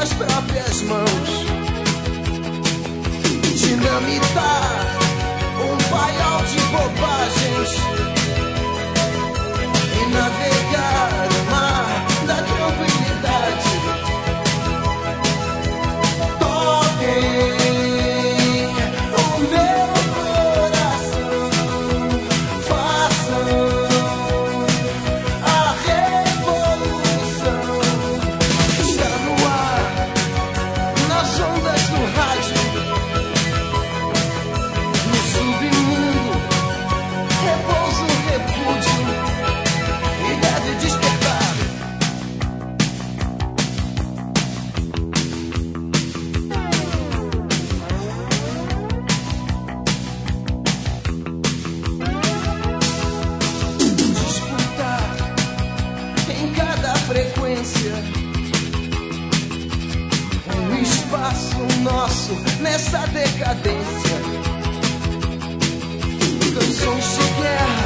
suas próprias mãos. Dinamitar um paiol de bobagens e navegar o mar da tranquilidade. Toquem o meu coração, façam a revolução. Está no ar, nas ondas do rádio, no submundo repousa um repúdio e deve despertar. Disputar em cada frequência um espaço nosso nessa decadência. Canções de guerra